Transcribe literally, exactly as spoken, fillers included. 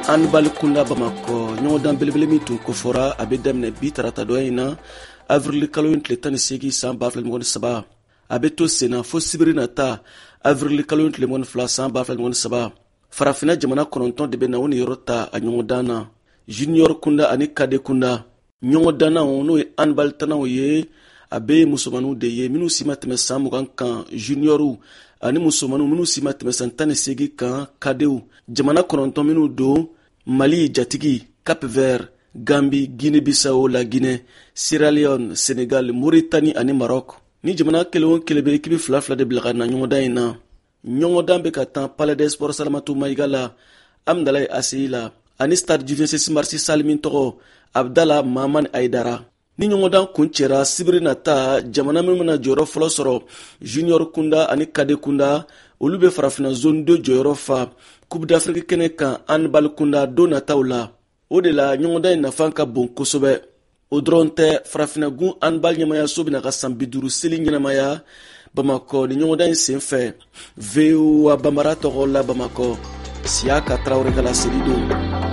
Handball kunda Bamako ɲɔgɔndan belebele min tun kofɔra a bɛ daminɛ bi tarata dɔ in na avril kalo in tile tan ni seegin san ba fila ni mugan ni saba a bɛ to senna fo sibiri nata avril kalo in tile mugan ni fila san ba fila ni mugan ni saba farafina jamana kɔnɔntɔn de bɛ na o ni yɔrɔ ta a ɲɔgɔndan na junior kunda ani kade kunda ɲɔgɔndan na n'o ye handball tanaw ye a bɛ musomanninw de ye minnu si ma tɛmɛ san mugan kan juniorw ani musomanninw minnu si ma tɛmɛ san tan ni seegin kan kadew jamana kɔnɔntɔn minnu don Mali jatigi, Cap-Vert, Gambie, Guinée-Bissau, la Guinée, Sierra Leone, Sénégal, Mauritanie ani Maroc. Ni jamana kelen o kelen bɛ équipe fila fila de bila ka na ɲɔgɔndan in na. Ɲɔgɔndan bɛ ka tan Palais des Sports Salamatu Mayiga la, Amdalaye Aseyi la, ani Stade du vingt-six mars Salle min tɔgɔ Abdala Mahamani Aïdara. Ni ɲɔgɔndan kun cɛra sibiri nata jamana min bɛna jɔyɔrɔ fɔlɔ sɔrɔ junior kunda ani kade kunda olu bɛ farafina zone deux jɔyɔrɔ fa Coupe d'Afrique kɛnɛ kan handball kunda don nataw la. O de la ɲɔgɔndan in nafa ka bon kosɛbɛ. O dɔrɔn tɛ farafinagun handball ɲɛmayaso bɛna ka san bi duuru seli ɲɛnamaya Bamakɔ ni ɲɔgɔndan in sen fɛ. V O A Bambara tɔgɔ la Bamakɔ Siyaka Traoré ka laseli don.